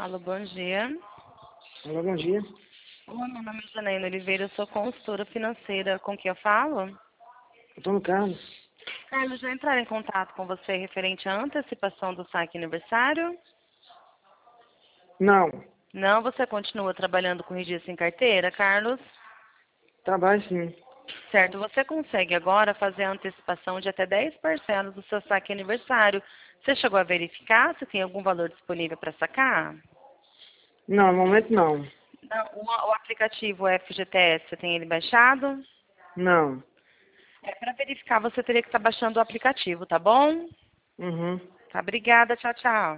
Alô, bom dia. Alô, bom dia. Oi, meu nome é Janaína Oliveira, eu sou consultora financeira. Com quem eu falo? Antônio Carlos. Carlos, já entraram em contato com você referente à antecipação do saque aniversário? Não, Não, você continua trabalhando com registro em carteira, Carlos? trabalho sim. Certo, você consegue agora fazer a antecipação de até 10% do seu saque aniversário. Você chegou a verificar se tem algum valor disponível para sacar? Não, no momento não. Não, o aplicativo FGTS, você tem ele baixado? Não. Para verificar, você teria que estar baixando o aplicativo, tá bom? Uhum. Tá, obrigada. Tchau, tchau.